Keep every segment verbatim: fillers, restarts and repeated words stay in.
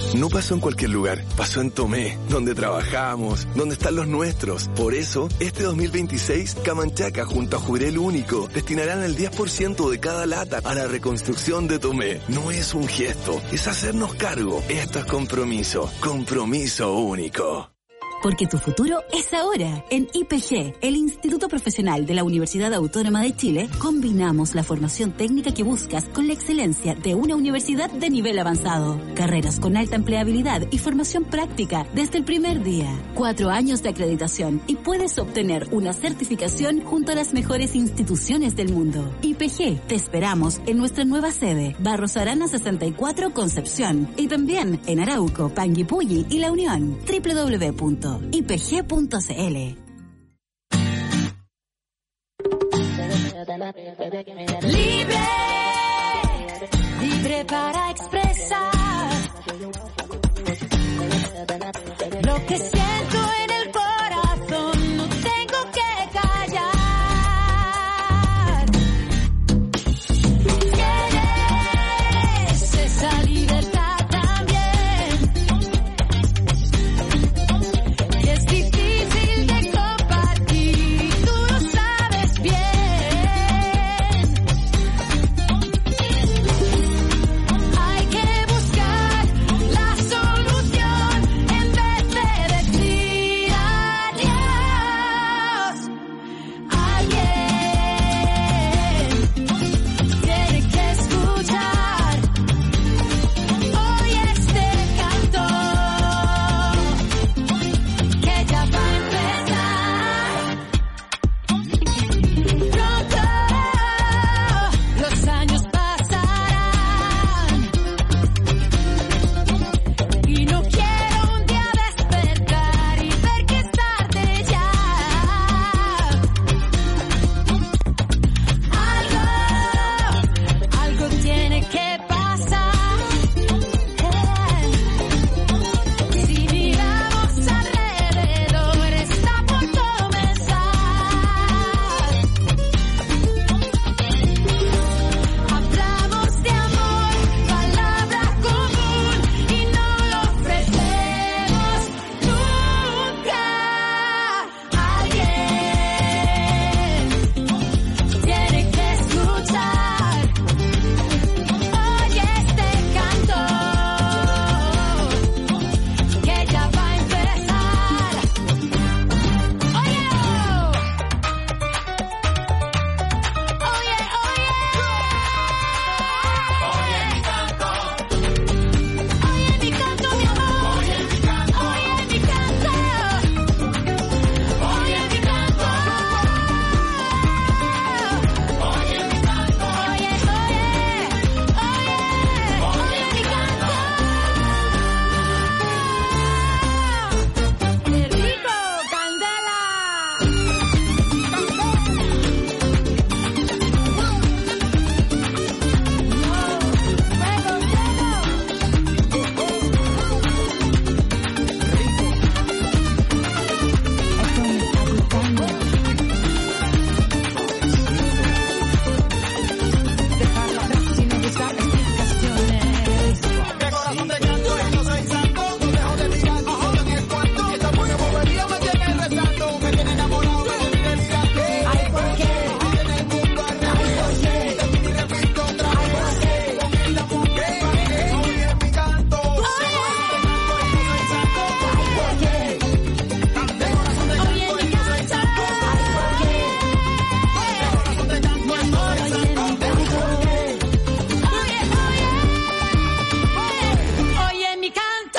No pasó en cualquier lugar, pasó en Tomé, donde trabajamos, donde están los nuestros. Por eso, este dos mil veintiséis, Camanchaca junto a Jurel Único destinarán el diez por ciento de cada lata a la reconstrucción de Tomé. No es un gesto, es hacernos cargo. Esto es compromiso, compromiso único. Porque tu futuro es ahora. En I P G, el Instituto Profesional de la Universidad Autónoma de Chile, combinamos la formación técnica que buscas con la excelencia de una universidad de nivel avanzado. Carreras con alta empleabilidad y formación práctica desde el primer día. Cuatro años de acreditación y puedes obtener una certificación junto a las mejores instituciones del mundo. I P G, te esperamos en nuestra nueva sede, Barros Arana sesenta y cuatro, Concepción. Y también en Arauco, Panguipulli y La Unión. doble u doble u doble u punto i p g punto c l. Libre, libre para expresar lo que siento en el corazón, no tengo que callar. Tienes esa libertad también, y es difícil de compartir, tú lo sabes bien. Hay que buscar la solución en vez de decir adiós. Alguien tiene que escuchar hoy este canto que ya va a empezar. Pronto los años pasarán y no quiero un día despertar y ver que es tarde ya. Algo, algo tiene que pasar. Si miramos alrededor, está por comenzar. Hablamos de amor, palabra común, y no lo ofrecemos nunca. Alguien tiene que escuchar hoy este canto que ya va a empezar. Oye, oye, oye, oye mi canto, oye mi canto, mi amor, oye mi canto, oye mi canto, oye mi canto, oye mi canto, oye, oye, oye, oye mi canto. ¡Qué rico, candela! Dejarlo atrás sin buscar explicaciones. De corazón te canto, no soy santo, no dejo de mirar, ojo en el cuarto. Esta buena bobería me tiene rezando, me tiene enamorado, me tiene delirante. Ay, ¿por qué? En el mundo al revés, y te pide y repito otra vez. Con el amor que pagué, oye mi canto. De corazón te canto, no soy santo. Ay, ¿por qué? De corazón te Oye, canto, mi no soy canto. santo. Ay, ¿por qué? De corazón te canto, Mi no amor, soy oye, santo. mi canto. Oye, oye, oye mi canto.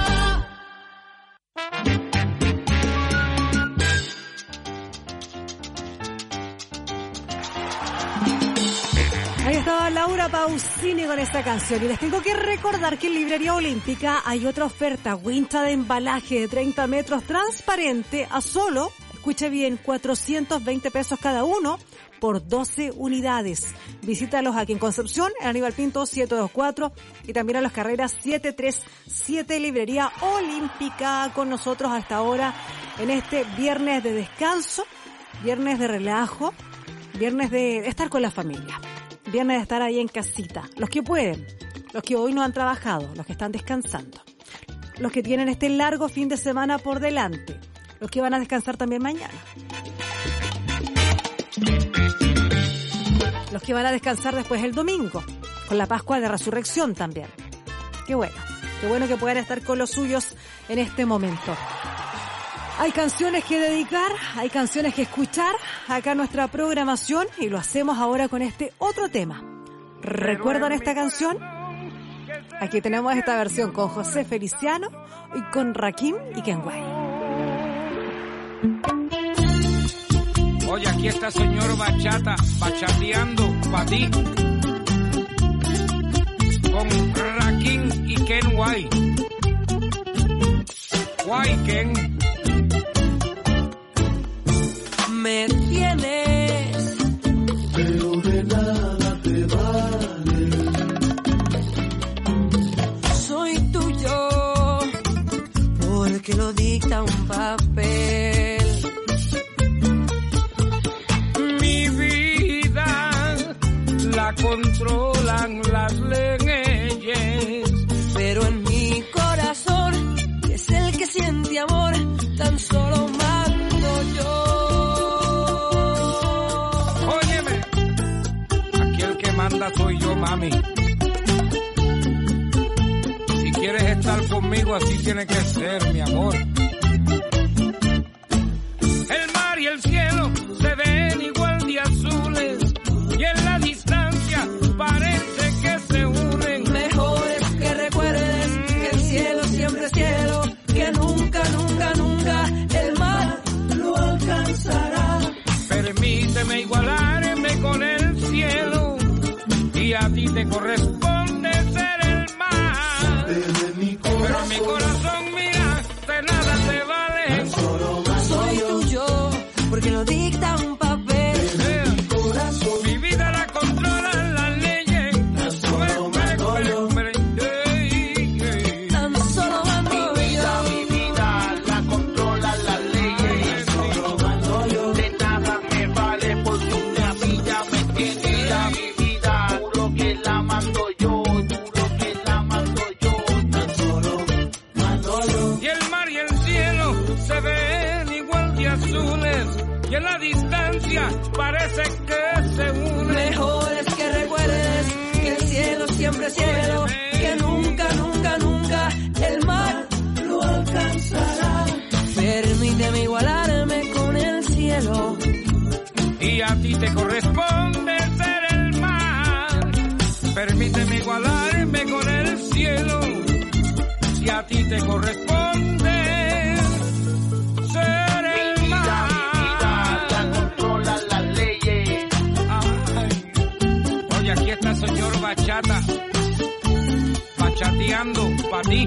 Ahí estaba Laura Pausini con esta canción. Y les tengo que recordar que en Librería Olímpica hay otra oferta, wincha de embalaje de treinta metros transparente a solo, escuche bien, cuatrocientos veinte pesos cada uno por doce unidades. Visítalos aquí en Concepción, en Aníbal Pinto setecientos veinticuatro, y también a las carreras setecientos treinta y siete, Librería Olímpica, con nosotros hasta ahora en este viernes de descanso, viernes de relajo, viernes de estar con la familia, viernes de estar ahí en casita, los que pueden, los que hoy no han trabajado, los que están descansando. los que tienen este largo fin de semana por delante, los que van a descansar también mañana, los que van a descansar después el domingo, con la Pascua de Resurrección también. Qué bueno, qué bueno que puedan estar con los suyos en este momento. Hay canciones que dedicar, hay canciones que escuchar acá en nuestra programación y lo hacemos ahora con este otro tema. ¿Recuerdan esta canción? Aquí tenemos esta versión con José Feliciano y con Rakim y Kenway. Oye, aquí está señor Bachata, bachateando para ti. Con Rakim y Kenway. Guay, Ken. Me tienes, pero de nada te vale. soy tuyo, porque lo dicta un papel. Mi vida la controlan las leyes. Pero en mi corazón, que es el que siente amor, tan solo mando yo. Manda soy yo, mami. Si quieres estar conmigo, así tiene que ser, mi amor. El mar y el cielo se ven igual de azules y en la distancia parece que se unen. Mejor es que recuerdes que el cielo siempre es cielo, que nunca, nunca, nunca el mar lo alcanzará. Permíteme igualarme con el cielo y a ti te corresponde ser el mar. Mi Pero mi corazón, mira, de nada te vale. Soy tuyo, porque lo dicta un papel. Eh, mi vida la controlan las leyes. Tan solo mando yo. Mi vida la controlan las leyes. De nada me vale porque una vida me tiene. Mi vida, juro que la mando yo, juro que la mando yo. Tan solo mando yo. Y el mar y el cielo se ven igual de azules y en la distancia parece que se unen. Mejor es que recuerdes que el cielo siempre es cielo, que nunca, nunca, nunca el mar lo alcanzará. Permíteme igualarme con el cielo Y a ti te corresponde ser el mar. Permíteme igualarme con el cielo. Si a ti te corresponde ser el mar. Mi vida la controlan las leyes. Ay. Oye, aquí está el señor Bachata, bachateando para ti.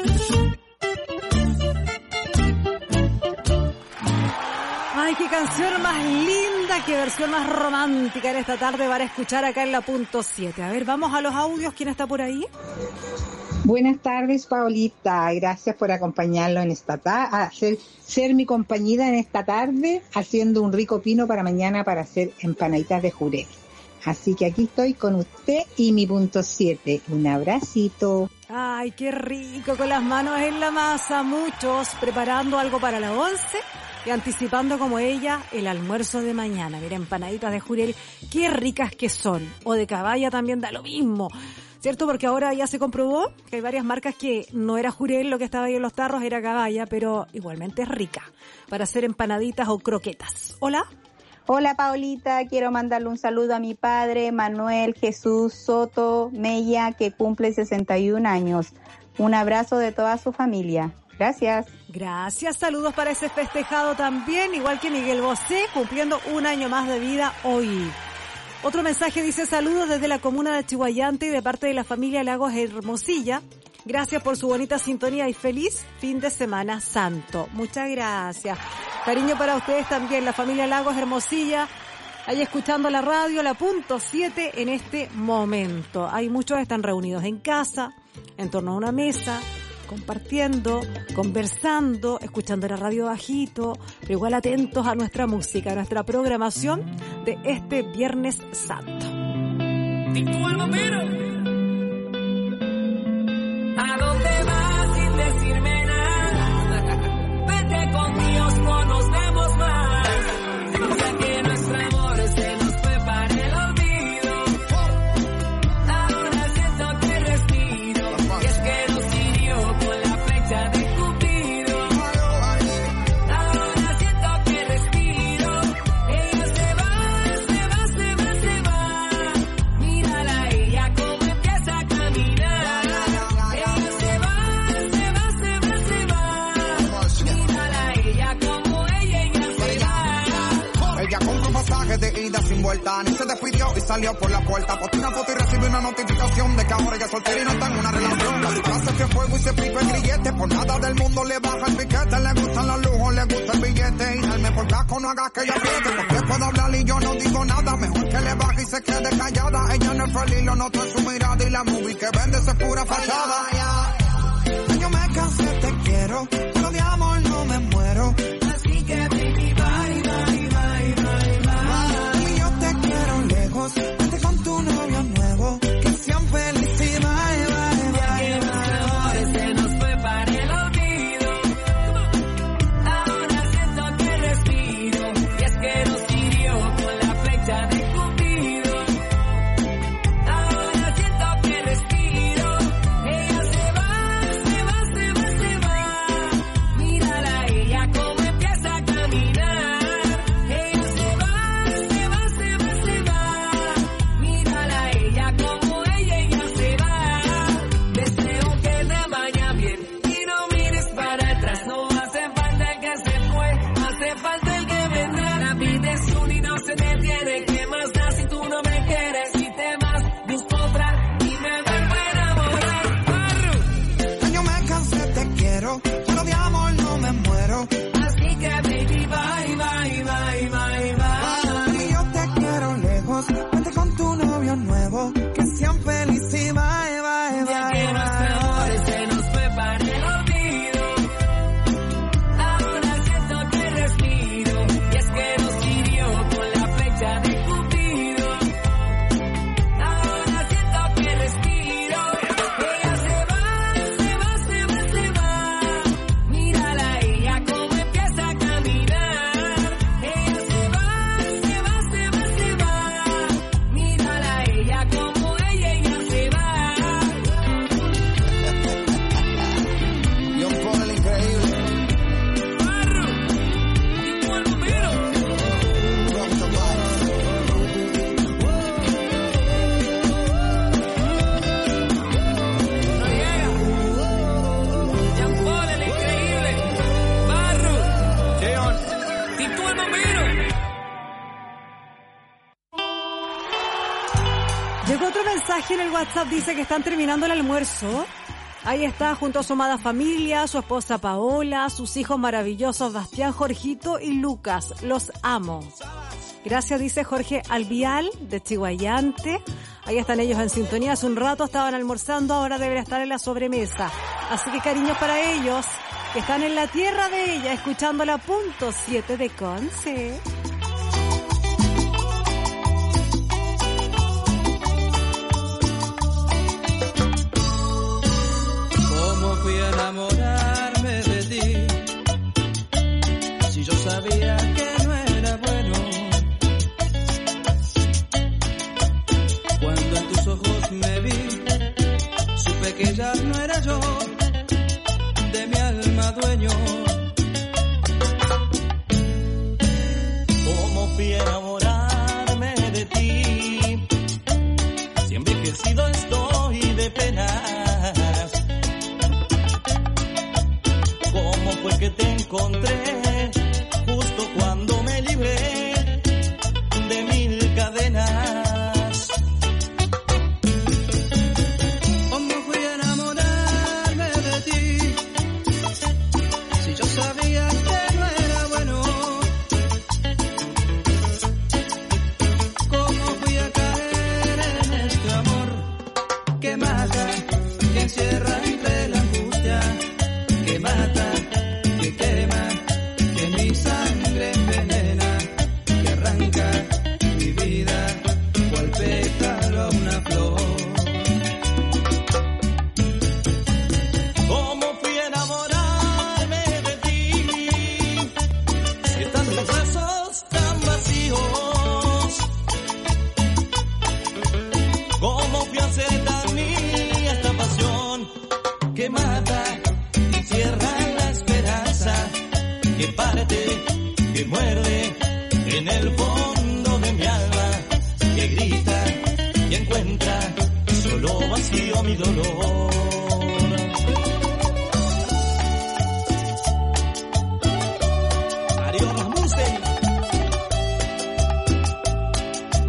Ay, qué canción más linda, qué versión más romántica en esta tarde para escuchar acá en la punto siete. A ver, vamos a los audios. ¿Quién está por ahí? Buenas tardes, Paolita. Gracias por acompañarlo en esta tarde, ser, ser mi compañera en esta tarde, haciendo un rico pino para mañana para hacer empanaditas de jurel. Así que aquí estoy con usted y mi punto siete. Un abracito. Ay, qué rico, con las manos en la masa, muchos preparando algo para la once y anticipando como ella el almuerzo de mañana. Mira, empanaditas de jurel, qué ricas que son. O de caballa también da lo mismo, ¿cierto? Porque ahora ya se comprobó que hay varias marcas que no era jurel lo que estaba ahí en los tarros, era caballa, pero igualmente es rica para hacer empanaditas o croquetas. ¿Hola? Hola, Paolita, quiero mandarle un saludo a mi padre, Manuel Jesús Soto Mella, que cumple sesenta y un años. Un abrazo de toda su familia. Gracias. Gracias, saludos para ese festejado también, igual que Miguel Bosé, cumpliendo un año más de vida hoy. Otro mensaje dice: saludos desde la comuna de Chihuayante y de parte de la familia Lagos Hermosilla. Gracias por su bonita sintonía y feliz fin de semana santo. Muchas gracias. Cariño para ustedes también, la familia Lagos Hermosilla, ahí escuchando la radio, la punto siete en este momento. Hay muchos que están reunidos en casa, en torno a una mesa, compartiendo, conversando, escuchando la radio bajito, pero igual atentos a nuestra música, a nuestra programación de este Viernes Santo. ¿Y tu alma, pero? ¿A dónde vas sin decirme? vuelta. Ni se despidió y salió por la puerta. Posté una foto y recibí una notificación de que ahora ella es soltera y no está en una relación. La tipa se fue a fuego y se pica el grillete. Por nada del mundo le baja el piquete. Le gustan los lujos, le gusta el billete. Y darme por casco, no hagas que ella apriete. Porque puedo hablar y yo no digo nada. Mejor que le baje y se quede callada. Ella no es feliz, lo noto en su mirada. Y la movie que vende es pura fachada. Yo me cansé, te quiero, pero de amor no me muero. Así que baby, bye, bye, bye, bye, bye. Y yo te quiero lejos, vete con tu novio nuevo, que sean felices y bye, bye, bye, bye. Se nos fue para el olvido. Ahora siento que respiro. Y es que nos hirió con la flecha de Cupido. Ahora siento que respiro. Ella se va. Mírala ella como empieza a caminar. Ella se va, se va, se va, se va. Mírala ella como ella, ella se va. Deseo que te vaya bien y no mires para atrás. No hace falta el que se fue, hace falta el que vendrá. La vida es una y no se detiene. ¿Qué más da si tú no me quieres? Si te vas, busco otra y me vuelvo a enamorar. Barro. Yo me cansé, te quiero, pero de amor no me muero. Así que baby, bye, bye, bye, bye, bye. Y yo te quiero lejos, vete con tu novio nuevo, que sean felices y bye, bye, Ya bye, que los bye. mejores se nos fue para el olvido. Ahora siento que respiro. Y es que nos hirió con la flecha de Cupido. Ahora siento que respiro. Ella se va, se va, se va, se va. Mírala ella como empieza a caminar. Ella se va, se va, se va, se va. Mírala ella como ella, ella se va. John Paul el increíble. Barro, y tú el bombero. Rockstar Boys. No llega. Jean Paul el increíble. Barro, y tú el bombero. Llegó otro mensaje en el WhatsApp, dice que están terminando el almuerzo. Ahí está, junto a su amada familia, su esposa Paola, sus hijos maravillosos Bastián, Jorgito y Lucas. Los amo. Gracias, dice Jorge Albial, de Chihuayante. Ahí están ellos en sintonía. Hace un rato estaban almorzando, ahora deberá estar en la sobremesa. Así que cariños para ellos, que están en la tierra de ella, escuchando la punto siete de Conce. ¿Cómo fui a enamorarme de ti? Si yo sabía que no era bueno. Cuando en tus ojos me vi, supe que ya no era yo, de mi alma dueño. ¿Cómo fui a enamorarme de ti? Si envejecido estoy de penas. ¿Cómo fue que te encontré justo cuando me libré de mil cadenas? ¿Cómo fui a enamorarme de ti? Si yo sabía que no era bueno. ¿Cómo fui a caer en este amor que mata, que encierra entre la angustia, que mata, que quema, que mi sangre envenena, que arranca mi vida cual pétalo a una flor? ¿Cómo fui a enamorarme de ti? Si están mis brazos tan vacíos. ¿Cómo fui a hacer tan mía esta pasión que mata, que cierra la esperanza, que parte, que muerde en el fondo de mi alma, que grita y encuentra solo vacío mi dolor? Darío Rasmussen.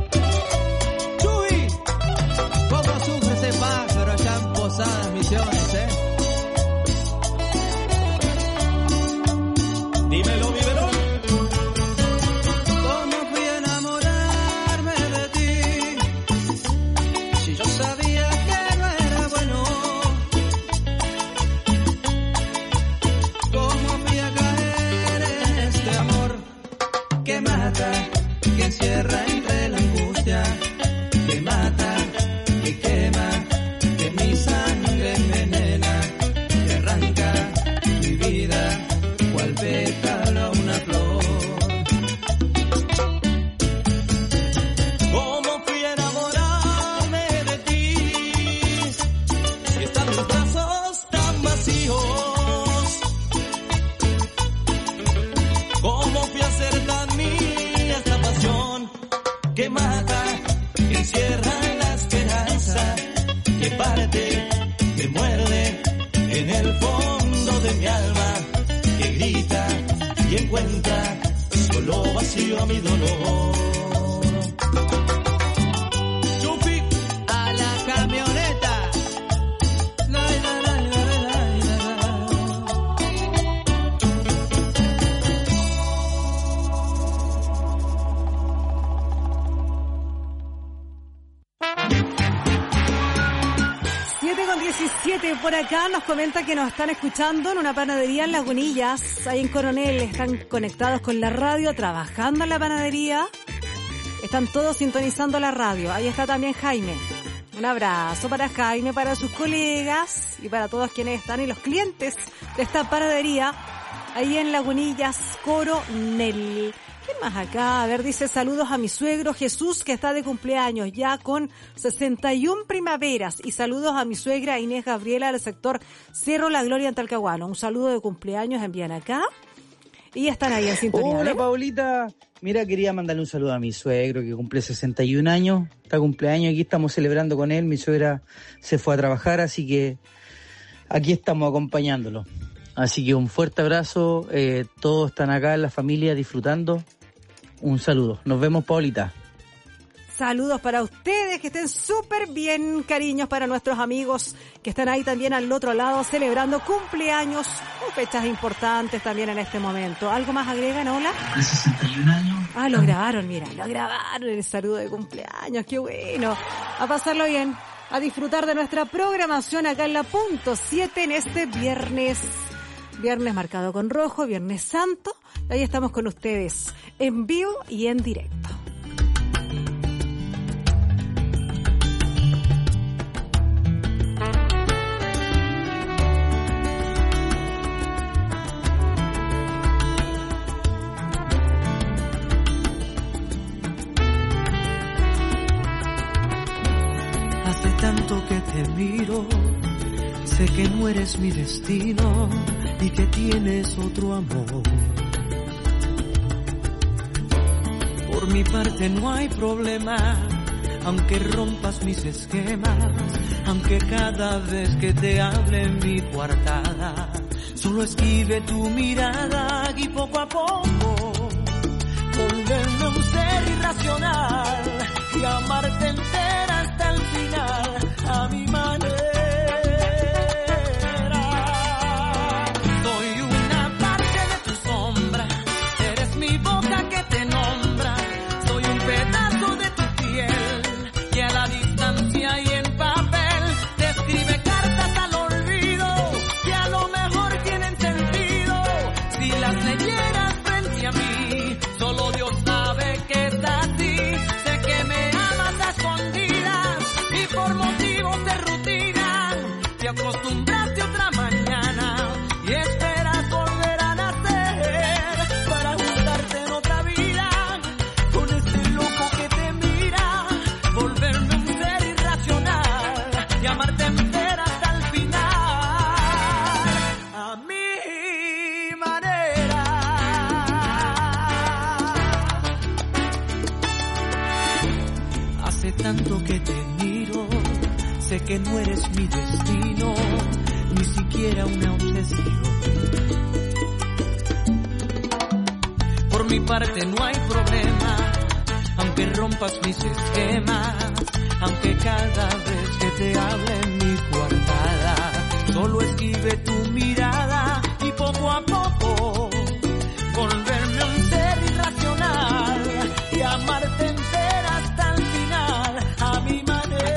en el fondo de mi alma que grita y encuentra solo vacío a mi dolor. Chupi a la camioneta. La, la, la, la, la, la, la. siete con diecisiete por acá nos comenta que nos están escuchando en una panadería en Lagunillas, ahí en Coronel. Están conectados con la radio, trabajando en la panadería. Están todos sintonizando la radio. Ahí está también Jaime. Un abrazo para Jaime, para sus colegas y para todos quienes están y los clientes de esta panadería ahí en Lagunillas, Coronel. ¿Quién más acá? A ver, dice saludos a mi suegro Jesús, que está de cumpleaños ya con sesenta y una primaveras, y saludos a mi suegra Inés Gabriela del sector Cerro La Gloria en Talcahuano. Un saludo de cumpleaños envían acá y están ahí en sintonía. Hola, ¿eh? Paulita. Mira, quería mandarle un saludo a mi suegro que cumple sesenta y un años, está cumpleaños, aquí estamos celebrando con él. Mi suegra se fue a trabajar, así que aquí estamos acompañándolo. Así que un fuerte abrazo, eh, todos están acá en la familia disfrutando. Un saludo. Nos vemos, Paulita. Saludos para ustedes, que estén súper bien, cariños para nuestros amigos que están ahí también al otro lado celebrando cumpleaños o fechas importantes también en este momento. ¿Algo más agregan, hola? De sesenta y un años. Ah, lo grabaron, mira, lo grabaron el saludo de cumpleaños, qué bueno. A pasarlo bien, a disfrutar de nuestra programación acá en la punto siete en este viernes. Viernes marcado con rojo, Viernes Santo. Y ahí estamos con ustedes, en vivo y en directo. Hace tanto que te miro, sé que no eres mi destino y que tienes otro amor. Por mi parte no hay problema, aunque rompas mis esquemas, aunque cada vez que te hable en mi coartada, solo esquive tu mirada y poco a poco volverme un ser irracional y amarte entera hasta el final, a mi manera. Soy una parte de tu sombra, eres mi boca que te nombra, soy un pedazo de tu piel que a la distancia y en papel te escribe cartas al olvido que a lo mejor tienen sentido si las leyeras frente a mí. Solo Dios sabe que es así, sé que me amas a escondidas y por motivos de rutina te acostumbraste otra mañana y esperas volver a nacer para juntarte en otra vida con este loco que te mira, volverme un ser irracional y amarte entera hasta el final, a mi manera. Hace tanto que te miro, sé que no eres mi destino, ni siquiera una obsesión. Por mi parte no hay problema, aunque rompas mis esquemas, aunque cada vez que te hable en mi coartada, solo esquive tu mirada y poco a poco volverme un ser irracional y amarte entera hasta el final, a mi manera.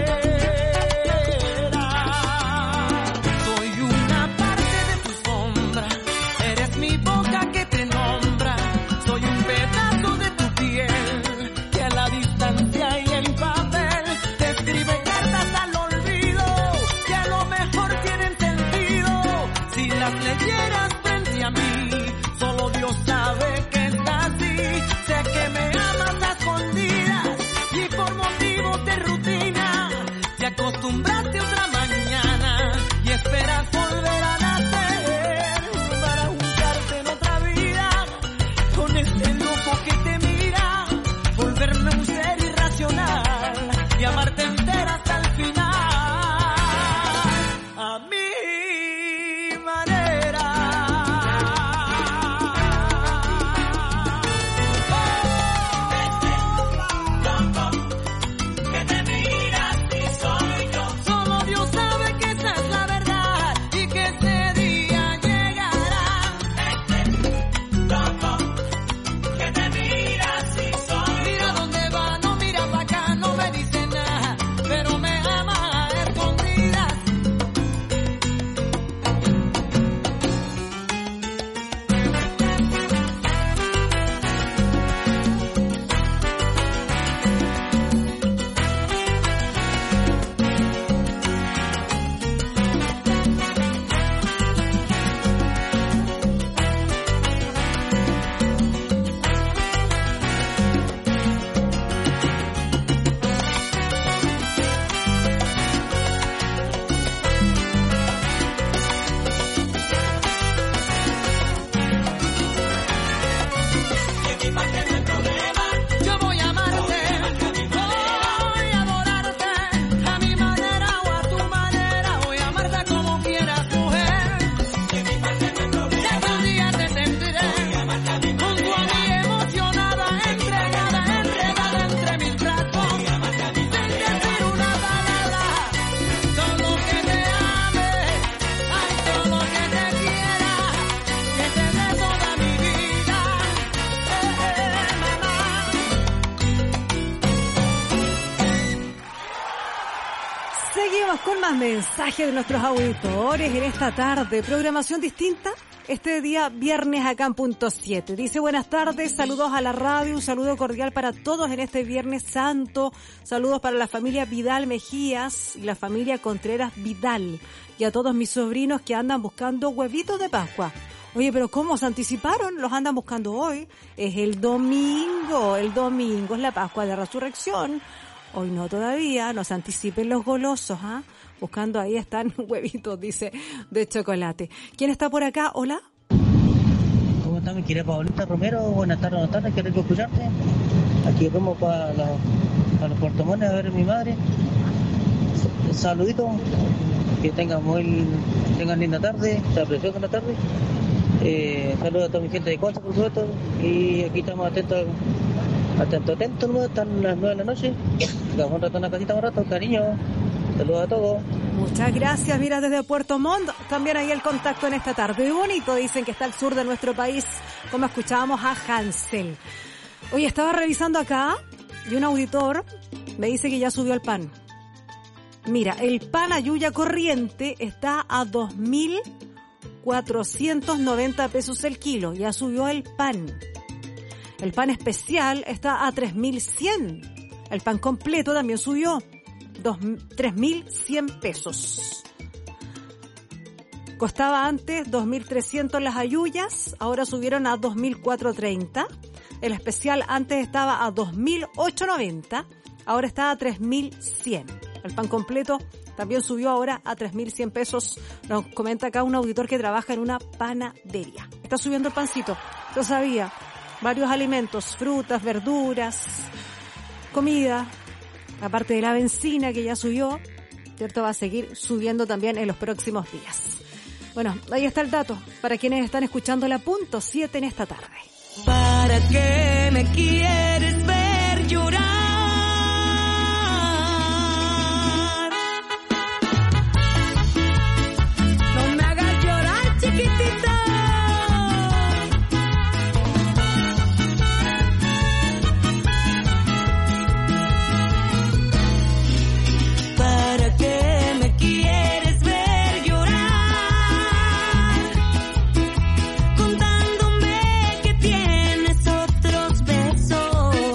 Soy una parte de tu sombra, eres mi boca que te nombra, soy un pedazo de tu piel que a la distancia y en papel te escribe cartas al olvido que a lo mejor tienen sentido si las leyeras frente a mí. Solo Dios sabe que es así, sé que me amas a escondidas y por motivos de rutina te acostumbraste otra mañana y esperas volver a nacer para juntarte en otra vida con este loco que te mira, volverme un ser irracional y amarte entera hasta el final, a mi más mensajes de nuestros auditores en esta tarde. Programación distinta este día viernes acá en Punto siete. Dice, buenas tardes, saludos a la radio, un saludo cordial para todos en este Viernes Santo. Saludos para la familia Vidal Mejías y la familia Contreras Vidal. Y a todos mis sobrinos que andan buscando huevitos de Pascua. Oye, pero ¿cómo se anticiparon? Los andan buscando hoy. Es el domingo, el domingo es la Pascua de Resurrección. Hoy no todavía, no se anticipen los golosos, ¿ah? ¿eh? Buscando ahí están huevitos, dice, de chocolate. ¿Quién está por acá? Hola. ¿Cómo está mi querida Paulita Romero? Buenas tardes, buenas tardes, qué rico escucharte. Aquí vamos para, la, para los Puerto Montt a ver a mi madre. Saludito, que tengan muy tengan linda tarde, sea preciosa la tarde. Eh, saludos a toda mi gente de Concha, por supuesto, y aquí estamos atentos, atentos, atentos, ¿no? Están las nueve de la noche. Vamos un rato en la casita, un rato, cariño. Saludos a todos. Muchas gracias. Mira, desde Puerto Montt, también ahí el contacto en esta tarde. Muy bonito, dicen que está al sur de nuestro país, como escuchábamos a Hansel. Oye, estaba revisando acá y un auditor me dice que ya subió el pan. Mira, el pan Ayuya corriente está a dos mil cuatrocientos noventa pesos el kilo. Ya subió el pan. El pan especial está a tres mil cien. El pan completo también subió. tres mil cien pesos. Costaba antes dos mil trescientos las ayuyas, ahora subieron a dos mil cuatrocientos treinta. El especial antes estaba a dos mil ochocientos noventa, ahora está a tres mil cien. El pan completo también subió ahora a tres mil cien pesos. Nos comenta acá un auditor que trabaja en una panadería. Está subiendo el pancito, yo sabía. Varios alimentos, frutas, verduras, comida. Aparte de la benzina que ya subió, ¿cierto? Va a seguir subiendo también en los próximos días. Bueno, ahí está el dato para quienes están escuchando la Punto siete en esta tarde. ¿Para qué me quieres ver llorar? No me hagas llorar, chiquitita. Contándome que tienes otros besos.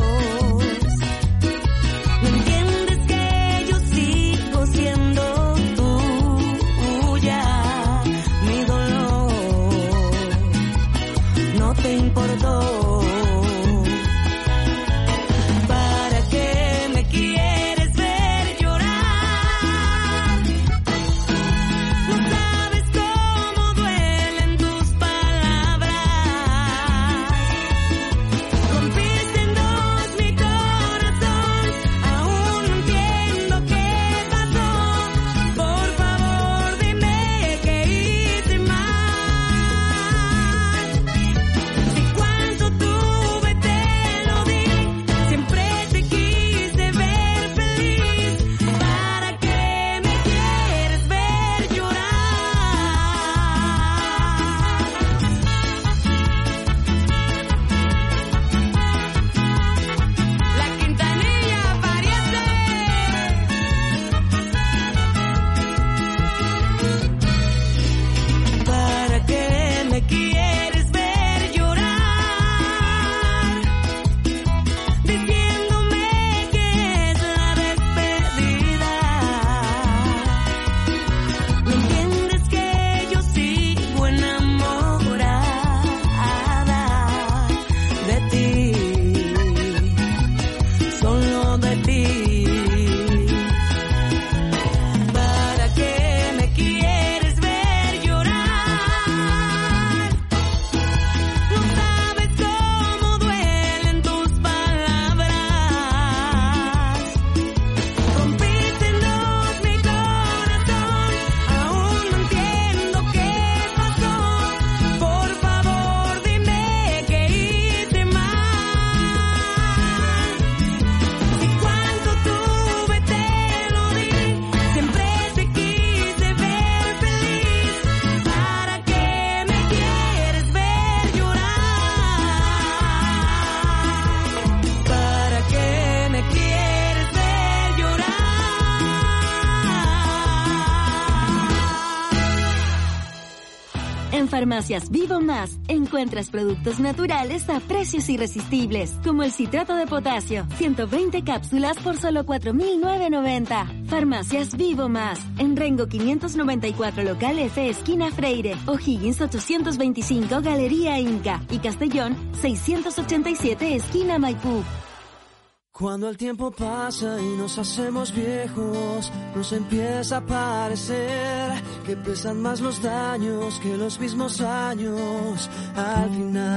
En Farmacias Vivo Más encuentras productos naturales a precios irresistibles, como el citrato de potasio, ciento veinte cápsulas por solo cuatro mil novecientos noventa. Farmacias Vivo Más, en Rengo quinientos noventa y cuatro local F, esquina Freire, O'Higgins ochocientos veinticinco, Galería Inca, y Castellón seiscientos ochenta y siete, esquina Maipú. Cuando el tiempo pasa y nos hacemos viejos, nos empieza a parecer que pesan más los daños que los mismos años al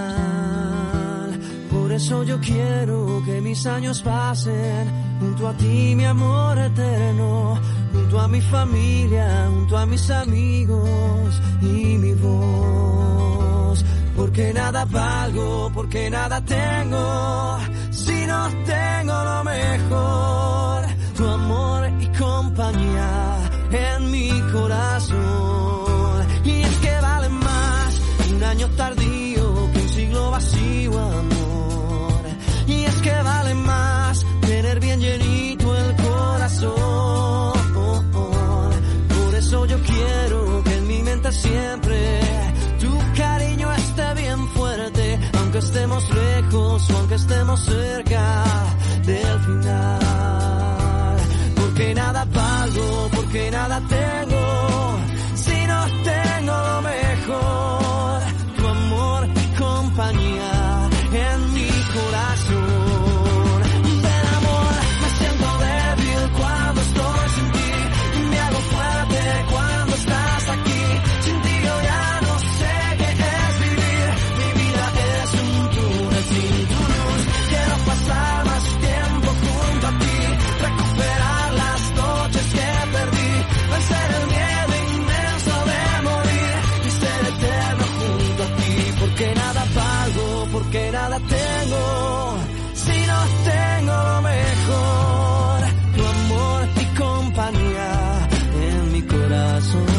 final. Por eso yo quiero que mis años pasen junto a ti, mi amor eterno, junto a mi familia, junto a mis amigos y mi voz. Porque nada valgo, porque nada tengo, si no tengo lo mejor, tu amor y compañía en mi corazón. Y es que vale más un año tardío que un siglo vacío, amor. Y es que vale más tener bien llenito el corazón. Por eso yo quiero que en mi mente siempre tu cariño esté bien fuerte, aunque estemos lejos o aunque estemos cerca del final. Porque nada valgo, porque nada tengo, si no tengo lo mejor, tu amor y compañía en mi corazón. Ven amor, me siento débil cuando estoy sin ti, y me hago fuerte cuando estás aquí. Sin ti yo ya no sé qué es vivir, mi vida es un túnel sin tu luz. Quiero pasar más tiempo junto a ti, recuperar las noches que perdí, vencer el miedo inmenso de morir y ser eterno junto a ti. Porque nada valgo, porque nada tengo, si no tengo lo mejor, tu amor y compañía en mi corazón.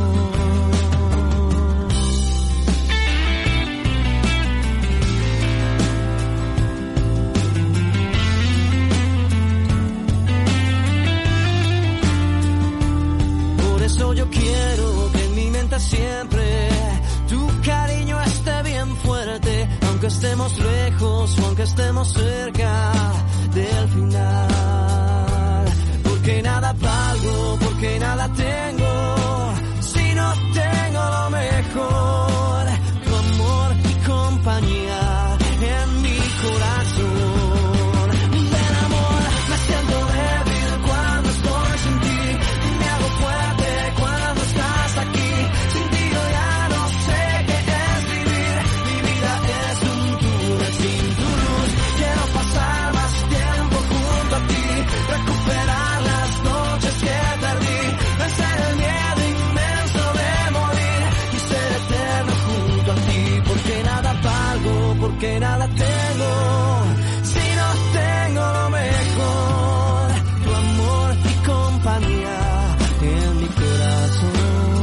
Por eso yo quiero que en mi mente siempre tu cariño esté bien fuerte, aunque estemos lejos o aunque estemos cerca del final. Porque nada valgo, porque nada tengo, si no tengo lo mejor, tu amor y compañía en mi corazón. Ven amor, me siento débil cuando estoy sin ti, y me hago fuerte cuando estás aquí. Sin ti yo ya no sé qué es vivir, mi vida es un túnel sin tu luz. Quiero pasar más tiempo junto a ti, recuperar las noches que perdí, vencer el miedo inmenso de morir y ser eterno junto a ti. Porque nada valgo, porque nada tengo, si no tengo lo mejor, tu amor y compañía en mi corazón.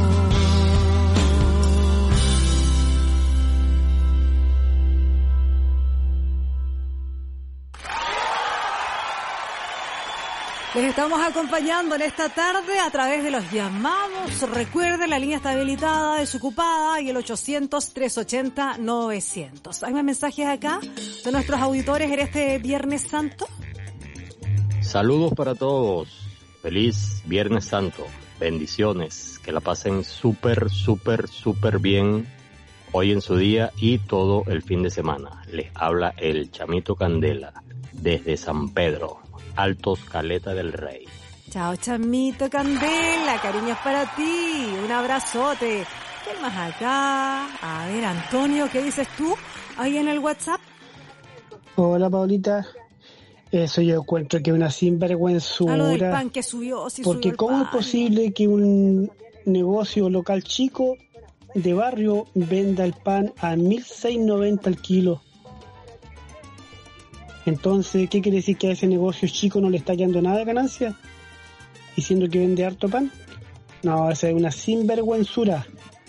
Les estamos acompañando en esta tarde a través de los llamados. Recuerden, la línea está habilitada, desocupada, y el ochocientos, trescientos ochenta, novecientos. ¿Hay más mensajes acá de nuestros auditores en este Viernes Santo? Saludos para todos. Feliz Viernes Santo. Bendiciones. Que la pasen súper, súper, súper bien hoy en su día y todo el fin de semana. Les habla el Chamito Candela desde San Pedro, Altos Caleta del Rey. Chao, Chamito Candela, cariños para ti, un abrazote. ¿Qué más acá? A ver, Antonio, ¿qué dices tú ahí en el WhatsApp? Hola, Paulita. Eso yo encuentro que es una sinvergüenzura. A lo del pan que subió, sí porque subió el ¿cómo pan? es posible que un negocio local chico de barrio venda el pan a mil seiscientos noventa el kilo? Entonces, ¿qué quiere decir? ¿Que a ese negocio chico no le está quedando nada de ganancia? ¿Diciendo que vende harto pan? No, esa es una sinvergüenzura.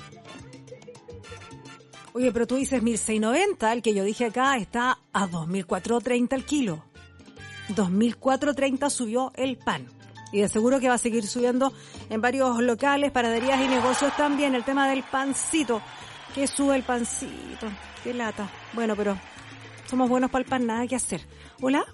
Oye, pero tú dices mil seiscientos noventa, el que yo dije acá está a dos mil cuatrocientos treinta el kilo. dos mil cuatrocientos treinta subió el pan. Y de seguro que va a seguir subiendo en varios locales, panaderías y negocios también el tema del pancito. Que sube el pancito. Qué lata. Bueno, pero somos buenos para el pan, nada que hacer. ¿Hola?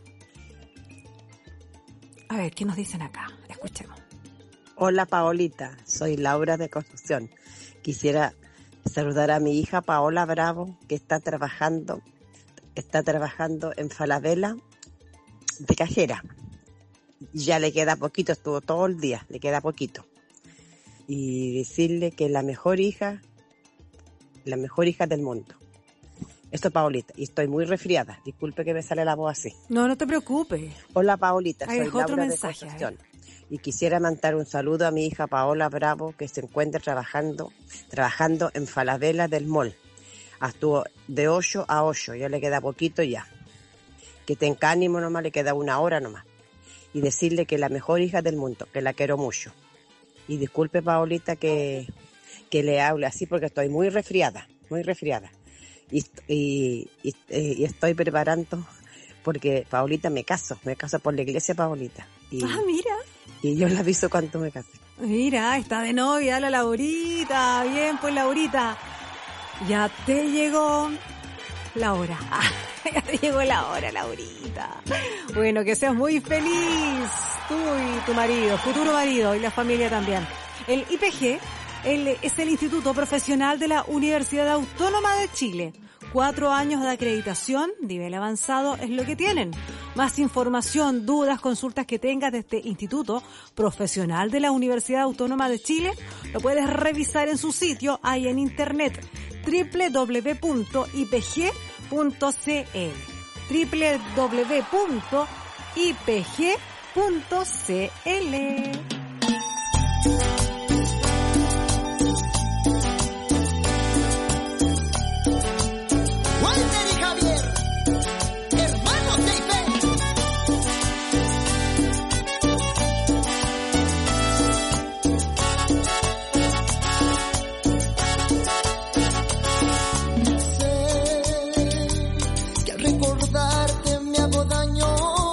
A ver, ¿qué nos dicen acá? Escuchemos. Hola Paolita, soy Laura de Construcción. Quisiera saludar a mi hija Paola Bravo, que está trabajando, está trabajando en Falabella de cajera. Ya le queda poquito, estuvo todo el día, le queda poquito. Y decirle que es la mejor hija, la mejor hija del mundo. Esto, Paolita, y estoy muy resfriada. Disculpe que me sale la voz así. No, no te preocupes. Hola, Paolita, Ahí soy dejó Laura otro de mensaje, Concepción. Y quisiera mandar un saludo a mi hija Paola Bravo, que se encuentra trabajando trabajando en Falabella del Mall. Estuvo de ocho a ocho, ya le queda poquito ya. Que tenga ánimo nomás, le queda una hora nomás. Y decirle que es la mejor hija del mundo, que la quiero mucho. Y disculpe, Paolita, que, que le hable así porque estoy muy resfriada, muy resfriada. Y, y, y, y estoy preparando porque, Paolita, me caso, me caso por la iglesia, Paolita. Y, ah, mira. Y yo le aviso cuando me case. Mira, está de novia la Laurita. Bien, pues Laurita. Ya te llegó la hora. Ah, ya te llegó la hora, Laurita. Bueno, que seas muy feliz. Tú y tu marido, futuro marido y la familia también. El I P G el, es el Instituto Profesional de la Universidad Autónoma de Chile. Cuatro años de acreditación, nivel avanzado es lo que tienen. Más información, dudas, consultas que tengas de este Instituto Profesional de la Universidad Autónoma de Chile, lo puedes revisar en su sitio, ahí en internet, doble u doble u doble u punto i p g punto c l. doble u doble u doble u punto i p g punto c l. Walter y Javier, hermanos de I P. Sé que al recordarte me hago daño.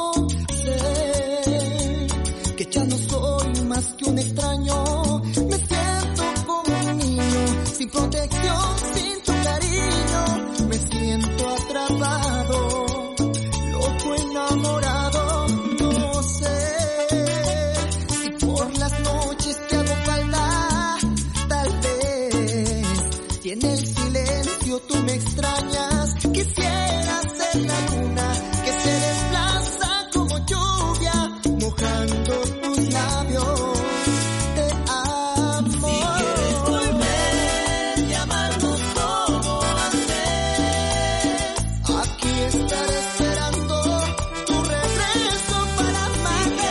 Sé que ya no soy más que un extraño. Me siento como un niño, sin protección, sin tu cariño. Me siento atrapado, loco enamorado. No sé si por las noches te hago falta. Tal vez si en el silencio tú me extrañas. Quisiera ser la luna que se desplaza como lluvia, mojando tus labios. Te amo. Si quieres volver y amarnos como antes, aquí estaré esperando tu regreso para amarte.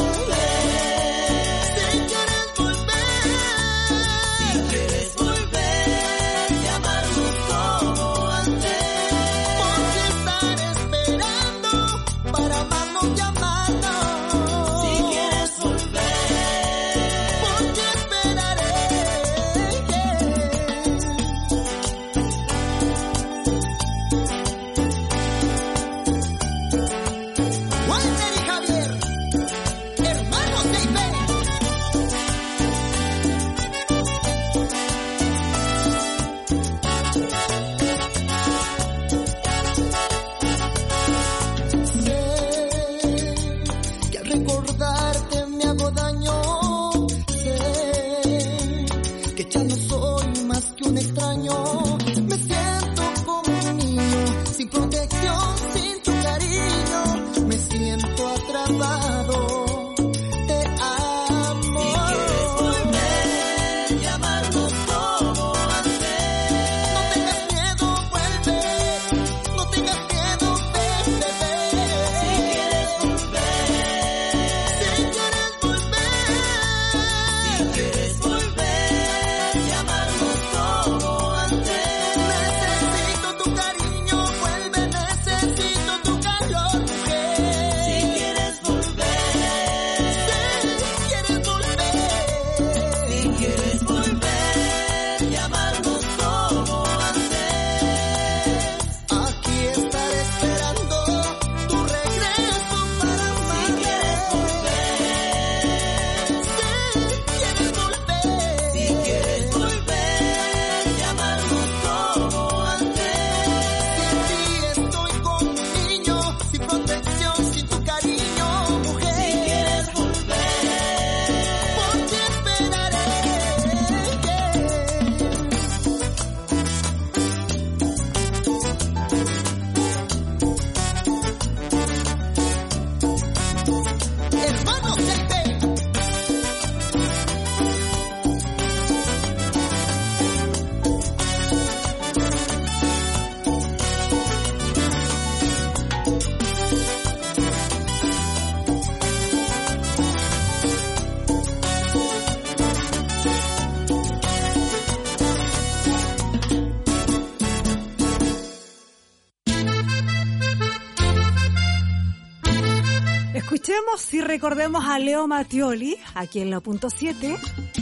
Si quieres volver, si quieres volver y amarnos como antes, porque estaré esperando para amarnos y amarnos. Si quieres volver, porque esperaré. Walter y Javier, hermanos de I P. Sé que al recordarte me hago daño. Sé que ya no soy más que un extraño. Me siento como un niño, sin protección, sin tu cariño. Me siento atrapado. Te amo. Si quieres volver y amarnos como antes, no tengas miedo, vuelve. No tengas miedo, ven, bebé. Si quieres volver, si quieres volver, si quieres volver y amarnos como antes, Escuchemos y recordemos a Leo Mattioli, aquí en la punto siete.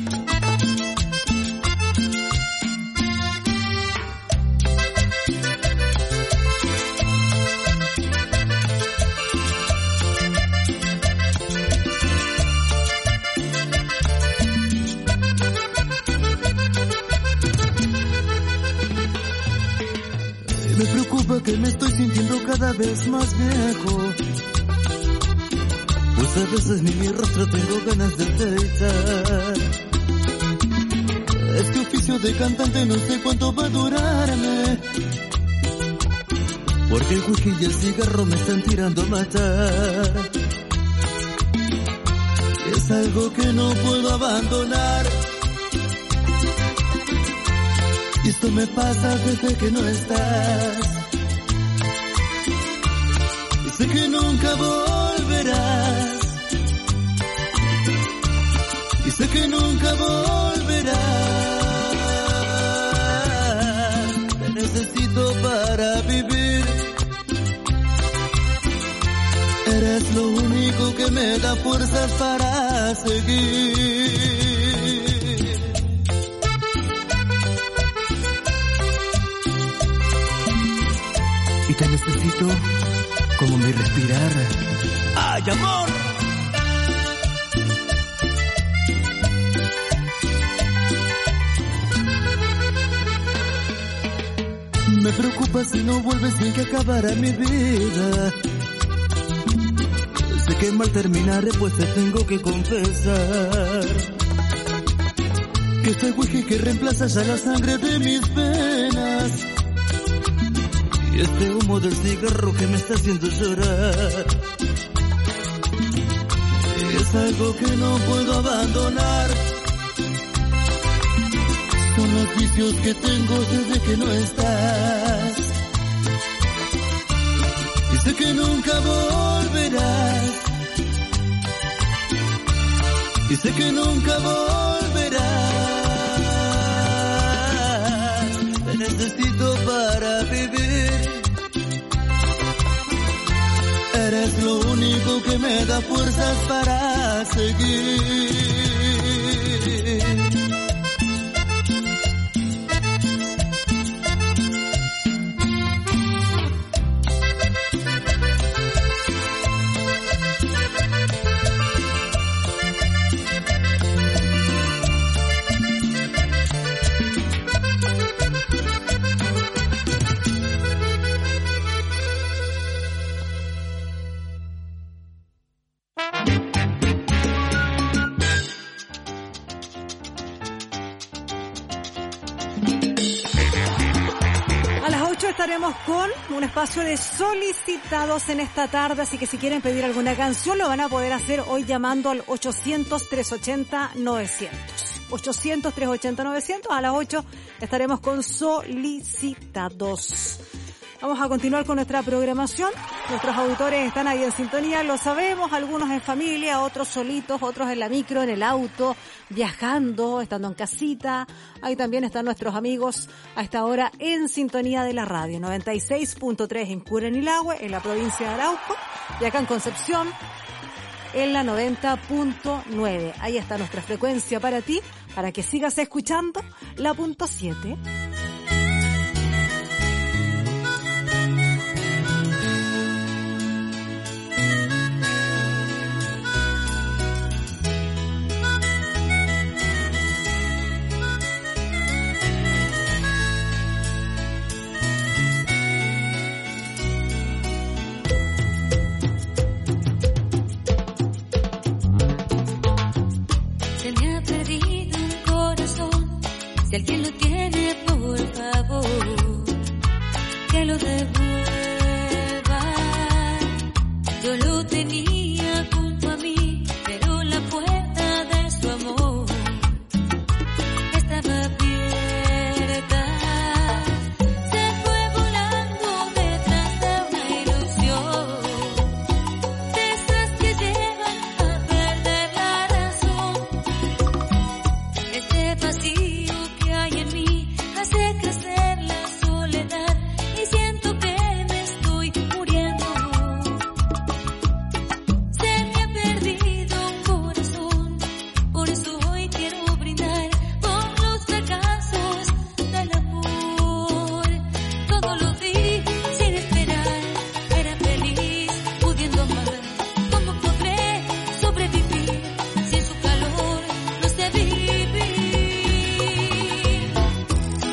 Me preocupa que me estoy sintiendo cada vez más viejo, pues a veces ni mi rostro tengo ganas de afeitar. Este oficio de cantante no sé cuánto va a durarme, porque el whisky y el cigarro me están tirando a matar. Es algo que no puedo abandonar, y esto me pasa desde que no estás. Y sé que nunca volverás, y sé que nunca volverás. Te necesito para vivir, eres lo único que me da fuerzas para seguir. Y te necesito como mi respirar. ¡Ay, amor! Me preocupa si no vuelves sin que acabara mi vida. Sé que mal terminaré, pues te tengo que confesar que este whisky que reemplaza ya la sangre de mis venas, y este humo del cigarro que me está haciendo llorar, es algo que no puedo abandonar. Son los vicios que tengo desde que no estás, y sé que nunca volverás, y sé que nunca volverás. Te necesito para vivir, eres lo único que me da fuerzas para seguir. Estaremos con un espacio de solicitados en esta tarde, así que si quieren pedir alguna canción lo van a poder hacer hoy llamando al ochocientos, trescientos ochenta, novecientos. ochocientos, trescientos ochenta, novecientos. A las ocho estaremos con solicitados. Vamos a continuar con nuestra programación. Nuestros auditores están ahí en sintonía, lo sabemos, algunos en familia, otros solitos, otros en la micro, en el auto, viajando, estando en casita. Ahí también están nuestros amigos a esta hora en sintonía de la radio. noventa y seis punto tres en Curanilahue, en la provincia de Arauco, y acá en Concepción, en la noventa punto nueve. Ahí está nuestra frecuencia para ti, para que sigas escuchando la punto siete. Si alguien lo tiene por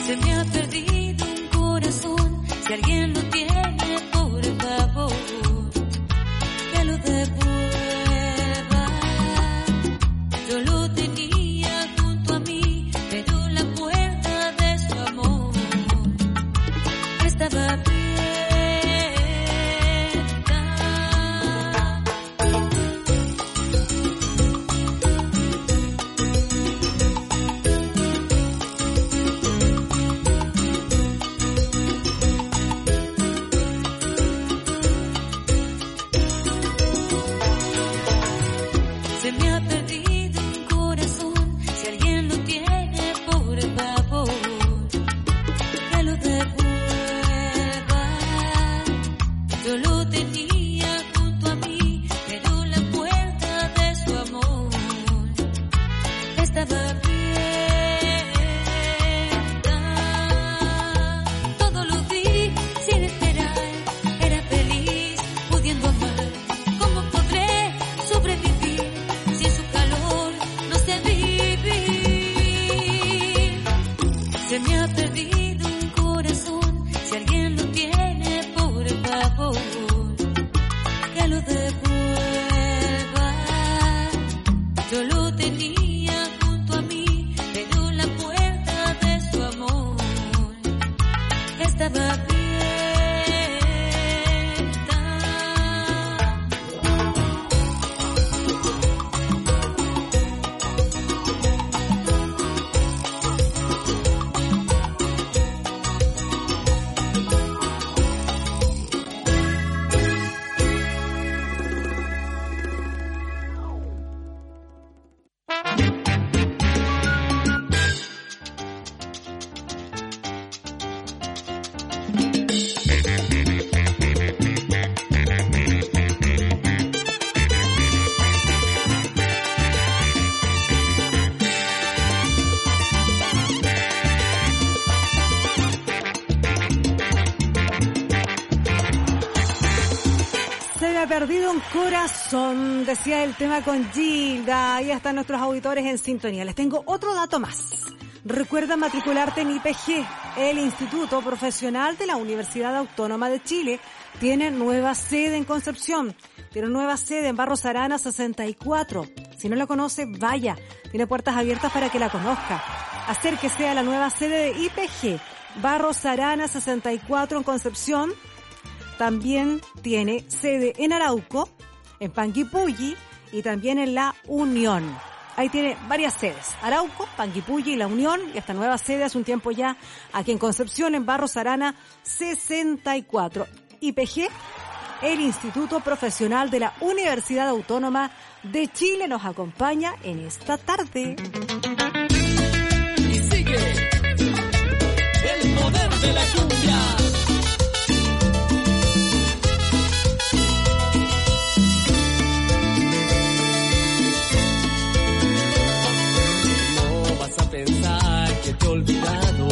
Se me ha perdido un corazón, si alguien lo tiene, por favor, que lo devuelva. Yo lo tenía junto a mí, pero la puerta de su amor estaba abierta. Se me ha perdido un corazón, si alguien lo tiene, por favor, que lo devuelva. Yo lo tenía junto a mí, pero la puerta de su amor estaba abierta. Todo lo di sin esperar, era feliz pudiendo amar. ¿Cómo podré sobrevivir si en su calor no sé vivir? Se me ha perdido un corazón, si alguien lo tiene, por favor, que lo devuelva. Yo lo tenía junto a mí, pero la puerta de su amor estaba abierta. Se me ha perdido un corazón, decía el tema con Gilda. Ahí están nuestros auditores en sintonía. Les tengo otro dato más. Recuerda matricularte en I P G, el Instituto Profesional de la Universidad Autónoma de Chile. Tiene nueva sede en Concepción. Tiene nueva sede en Barros Arana sesenta y cuatro. Si no la conoce, vaya. Tiene puertas abiertas para que la conozca. Acérquese a la nueva sede de I P G, Barros Arana sesenta y cuatro en Concepción. También tiene sede en Arauco, en Panguipulli y también en La Unión. Ahí tiene varias sedes, Arauco, Panguipulli y La Unión, y esta nueva sede hace un tiempo ya aquí en Concepción, en Barros Arana sesenta y cuatro. I P G, el Instituto Profesional de la Universidad Autónoma de Chile, nos acompaña en esta tarde. Y sigue el poder de la cumbia. Pensar que te he olvidado,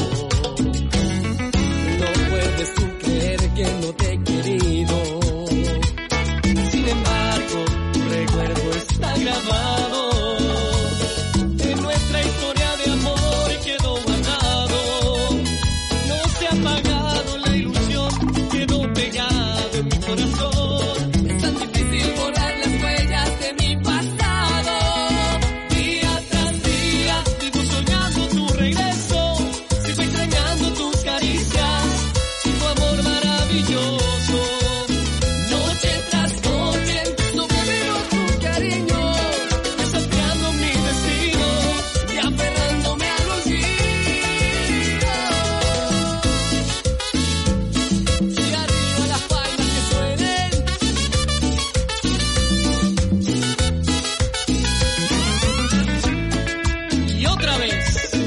no puedes tú creer que no te he querido. Sin embargo, tu recuerdo está grabado en nuestra historia de amor, quedó guardado. No se ha apagado la ilusión, quedó pegado en mi corazón. Es tan difícil borrar las huellas de mi pasado. Regreso, sigo extrañando tus caricias y tu amor maravilloso. Noche tras noche, sobrevivo tu cariño, desafiando mi destino y aferrándome al olvido. Y arriba las palmas que suenen. Y otra vez.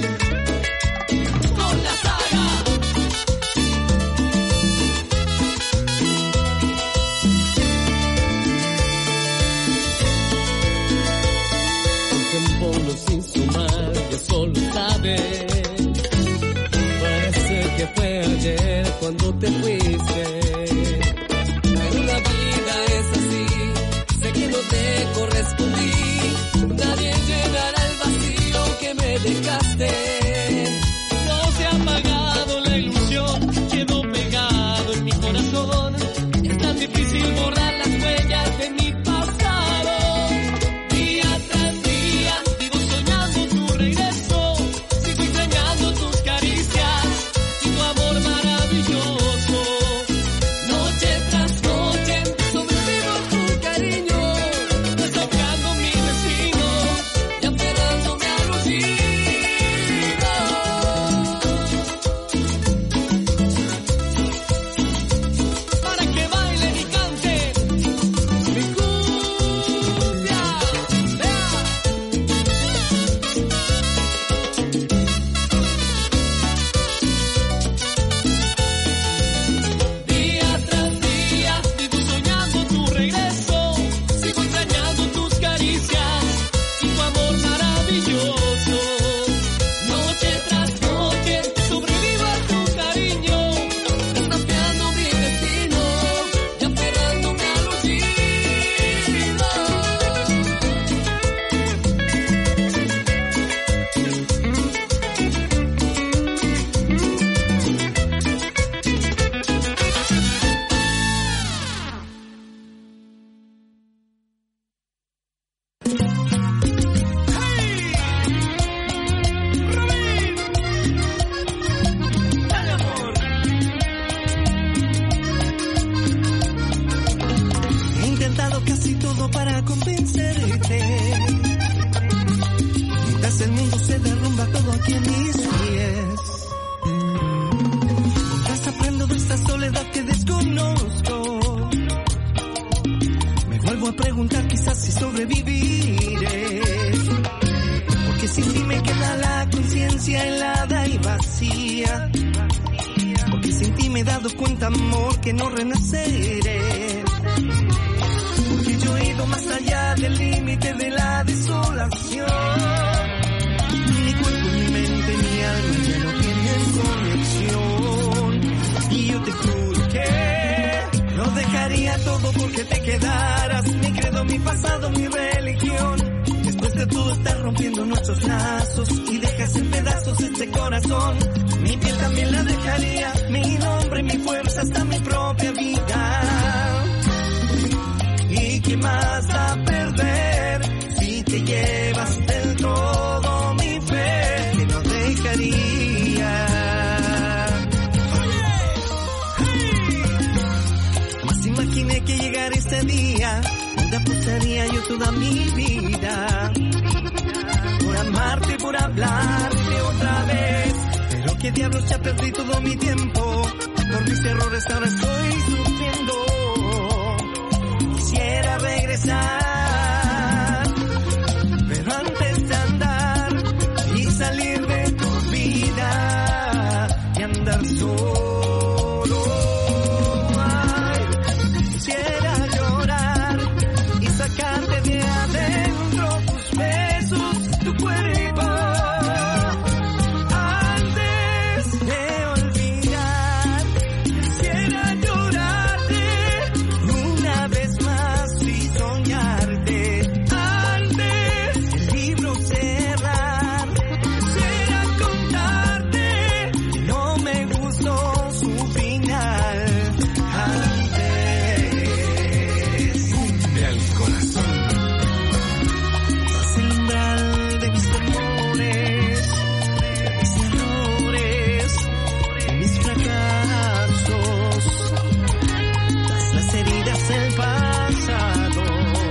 Sin sumar, ya solo sabes. Parece que fue ayer cuando te fuiste. Pero la vida es así, sé que no te correspondí. Nadie llenará el vacío que me dejaste. No se ha apagado sobreviviré. Porque sin ti me queda la conciencia helada y vacía. Porque sin ti me he dado cuenta, amor, que no renaceré. Porque yo he ido más allá del límite de la desolación. Mi cuerpo, mi mente, mi alma ya no tienen conexión. Y yo te juro que lo dejaría todo porque te quedaras. Mi credo, mi pasado, mi religión. Después de todo estás rompiendo nuestros lazos y dejas en pedazos este corazón. Mi piel también la dejaría, mi nombre, mi fuerza, hasta mi propia vida. ¿Y qué más da perder si te llevas del todo mi fe? Que no dejaría. Más imaginé que llegara este día donde apostaría yo toda mi vida por amarte, por hablarte otra vez. Pero qué diablos, ya perdí todo mi tiempo. Por mis errores ahora estoy sufriendo. Quisiera regresar, pero antes de andar y salir de tu vida y andar solo, ay, quisiera llorar y sacarte de adentro tus besos, tu cuerpo. Antes de olvidar, quisiera llorarte una vez más y soñarte. Antes el libro cerrar, quisiera contarte que no me gustó su final. Antes del corazón, tras el umbral de mis temores, de mis errores, de mis fracasos, tras las heridas del pasado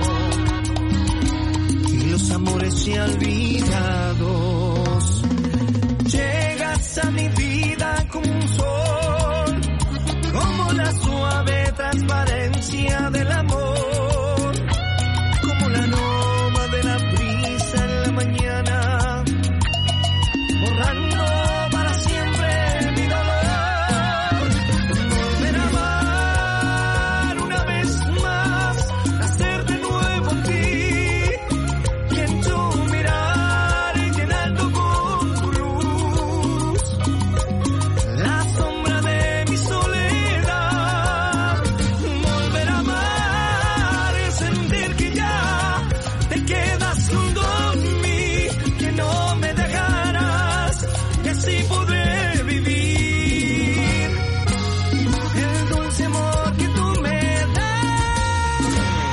y los amores ya olvidados, llegas a mi vida como un sol, como la suave transparencia del amor, como la aroma de la brisa en la mañana, borrando para siempre mi dolor. Volver a amar una vez más, nacer de nuevo en ti, y en tu mirar y llenando con tu luz la sombra de mi soledad. Volver a amar es sentir que ya te quedas junto a mí, que no me dejarás, que así podré vivir el dulce amor que tú me das.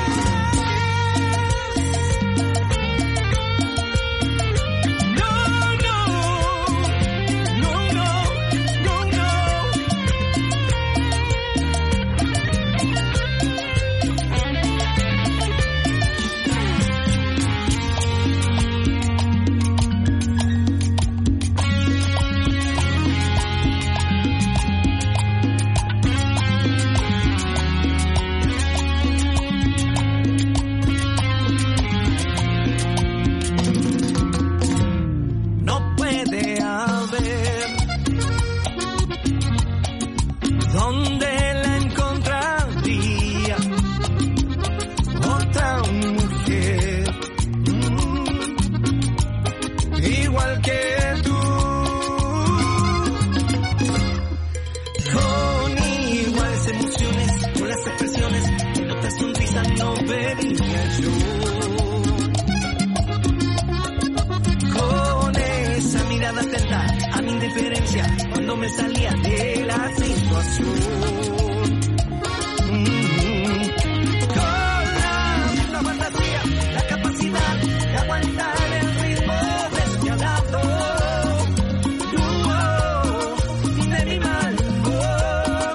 No, no, no, no, no, no. No puede haber donde la encontraría otra mujer mm, igual que tú, con iguales emociones, con las expresiones en otras sonrisas no vería yo, con esa mirada atenta a mi indiferencia cuando me salía de la situación. Mm, con la misma fantasía, la capacidad de aguantar el ritmo despiadado uh, de mi mal humor.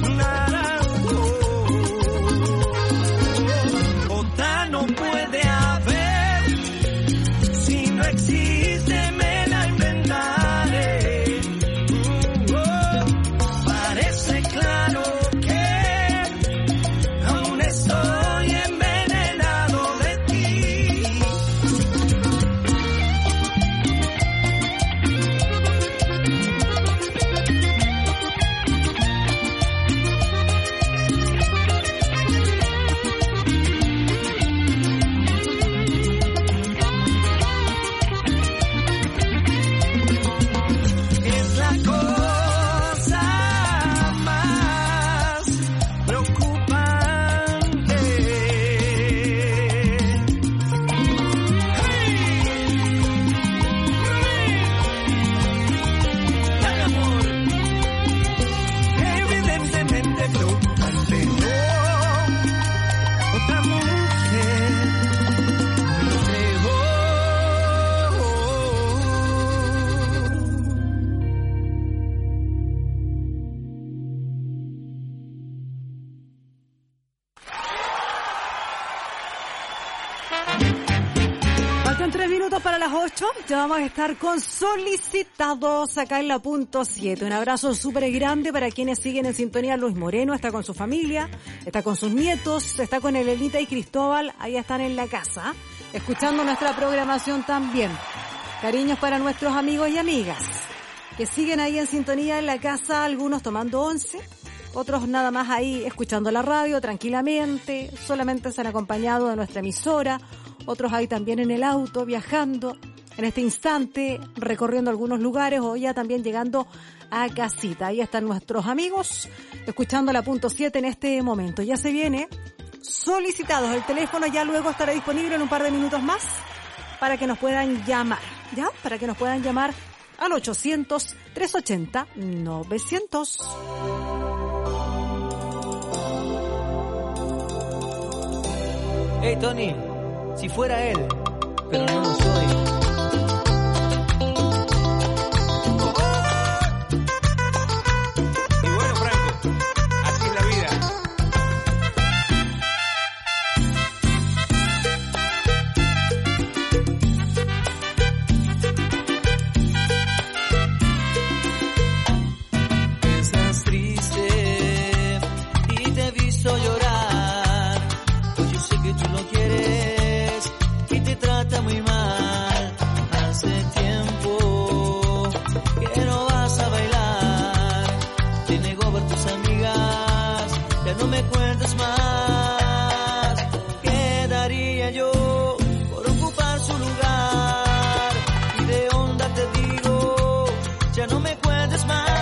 Oh, otra no puede haber, si no existe me la inventaré. Uh, oh, Faltan tres minutos para las ocho. Ya vamos a estar con solicitados acá en la punto siete. Un abrazo súper grande para quienes siguen en sintonía. Luis Moreno está con su familia, está con sus nietos, está con Elenita y Cristóbal. Ahí están en la casa, escuchando nuestra programación también. Cariños para nuestros amigos y amigas que siguen ahí en sintonía en la casa, algunos tomando once, otros nada más ahí escuchando la radio tranquilamente, solamente se han acompañado de nuestra emisora, otros ahí también en el auto, viajando, en este instante recorriendo algunos lugares o ya también llegando a casita. Ahí están nuestros amigos escuchando la punto siete en este momento. Ya se viene solicitados, el teléfono ya luego estará disponible en un par de minutos más para que nos puedan llamar, ¿ya? Para que nos puedan llamar al ochocientos, trescientos ochenta, novecientos. Hey Tony, si fuera él, pero no lo soy. Y bueno, Franco, así es la vida. Estás triste y te he visto llorar, pues yo sé que tú lo quieres y te trata muy mal. Hace tiempo que no vas a bailar, te negó ver tus amigas, ya no me cuentes más. ¿Qué daría yo por ocupar su lugar? Y de onda te digo, ya no me cuentes más.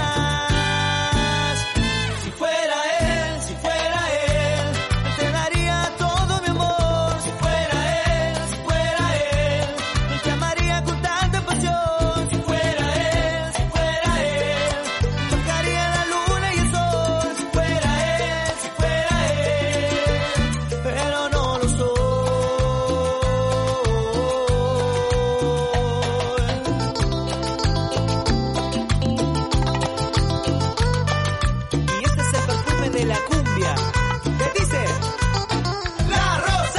Si fuera él, si fuera él, te daría todo mi amor. Si fuera él, si fuera él, te amaría con tanta pasión. Si fuera él, si fuera él, tocaría la luna y el sol. Si fuera él, si fuera él, pero no lo soy. Y este es el perfume de la cumbia.